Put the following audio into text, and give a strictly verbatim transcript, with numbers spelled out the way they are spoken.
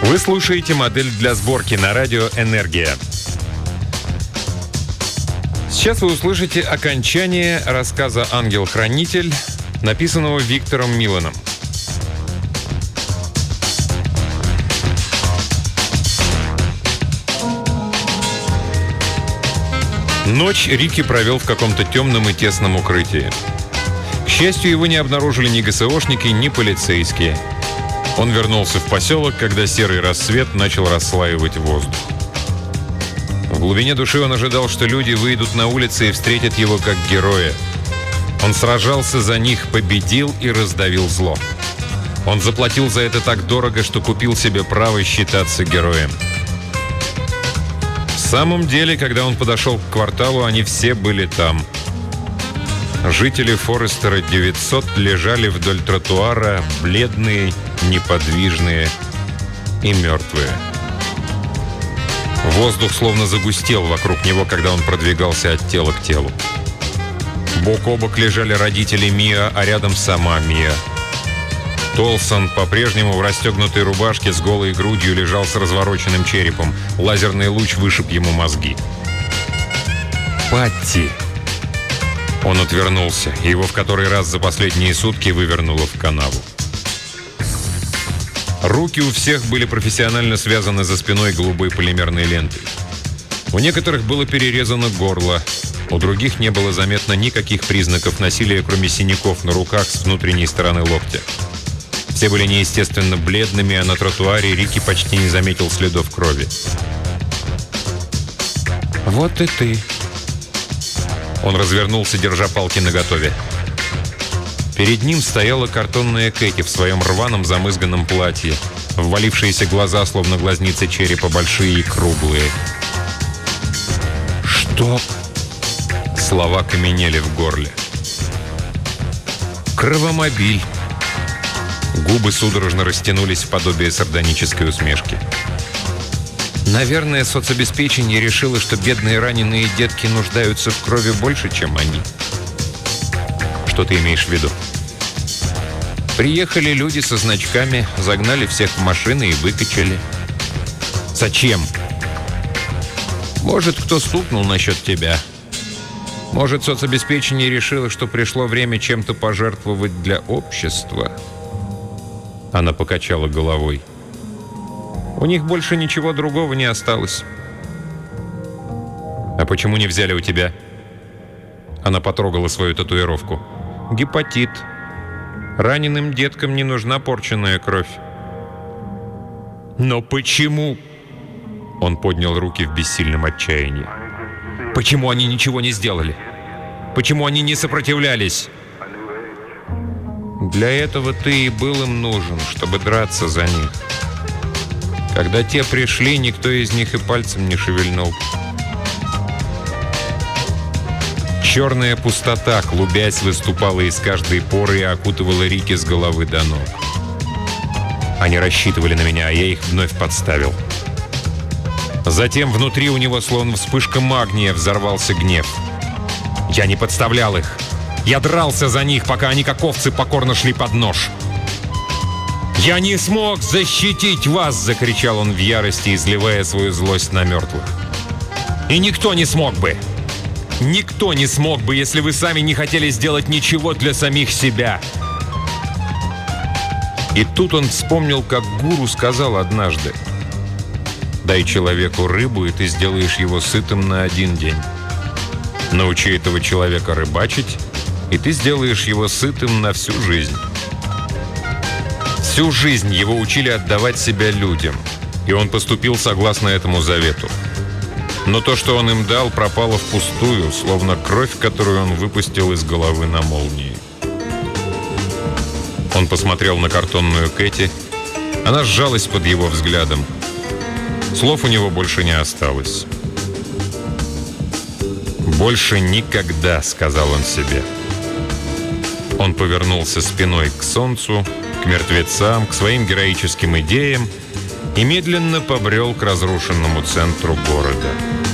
Вы слушаете «Модель для сборки» на радио «Энергия». Сейчас вы услышите окончание рассказа «Ангел-хранитель», написанного Виктором Миланом. Ночь Рики провел в каком-то темном и тесном укрытии. К счастью, его не обнаружили ни ГСОшники, ни полицейские. Он вернулся в поселок, когда серый рассвет начал расслаивать воздух. В глубине души он ожидал, что люди выйдут на улицы и встретят его как героя. Он сражался за них, победил и раздавил зло. Он заплатил за это так дорого, что купил себе право считаться героем. В самом деле, когда он подошел к кварталу, они все были там. Жители Форестера девятьсот лежали вдоль тротуара, бледные, неподвижные и мертвые. Воздух словно загустел вокруг него, когда он продвигался от тела к телу. Бок о бок лежали родители Миа, а рядом сама Миа. Толсон по-прежнему в расстегнутой рубашке с голой грудью лежал с развороченным черепом. Лазерный луч вышиб ему мозги. «Патти!» Он отвернулся, и его в который раз за последние сутки вывернуло в канаву. Руки у всех были профессионально связаны за спиной голубой полимерной лентой. У некоторых было перерезано горло, у других не было заметно никаких признаков насилия, кроме синяков на руках с внутренней стороны локтя. Все были неестественно бледными, а на тротуаре Рики почти не заметил следов крови. «Вот и ты». Он развернулся, держа палки наготове. Перед ним стояла картонная Кэти в своем рваном замызганном платье. Ввалившиеся глаза, словно глазницы черепа, большие и круглые. «Что?» Слова каменели в горле. «Кровомобиль». Губы судорожно растянулись в подобие сардонической усмешки. Наверное, соцобеспечение решило, что бедные раненые детки нуждаются в крови больше, чем они. Что ты имеешь в виду? Приехали люди со значками, загнали всех в машины и выкачали. Зачем? Может, кто стукнул насчет тебя. Может, соцобеспечение решило, что пришло время чем-то пожертвовать для общества. Она покачала головой. У них больше ничего другого не осталось. А почему не взяли у тебя? Она потрогала свою татуировку. Гепатит. Раненым деткам не нужна порченная кровь. Но почему? Он поднял руки в бессильном отчаянии. Почему они ничего не сделали? Почему они не сопротивлялись? Для этого ты и был им нужен, чтобы драться за них. Когда те пришли, никто из них и пальцем не шевельнул. Черная пустота, клубясь, выступала из каждой поры и окутывала Рики с головы до ног. Они рассчитывали на меня, а я их вновь подставил. Затем внутри у него, словно вспышка магния, взорвался гнев. Я не подставлял их. Я дрался за них, пока они, как овцы, покорно шли под нож. «Я не смог защитить вас!» — закричал он в ярости, изливая свою злость на мертвых. «И никто не смог бы! Никто не смог бы, если вы сами не хотели сделать ничего для самих себя!» И тут он вспомнил, как гуру сказал однажды: «Дай человеку рыбу, и ты сделаешь его сытым на один день. Научи этого человека рыбачить, и ты сделаешь его сытым на всю жизнь». Всю жизнь его учили отдавать себя людям, и он поступил согласно этому завету. Но то, что он им дал, пропало впустую, словно кровь, которую он выпустил из головы на молнии. Он посмотрел на картонную Кэти. Она сжалась под его взглядом. Слов у него больше не осталось. «Больше никогда», — сказал он себе. Он повернулся спиной к солнцу, к мертвецам, к своим героическим идеям и медленно побрел к разрушенному центру города.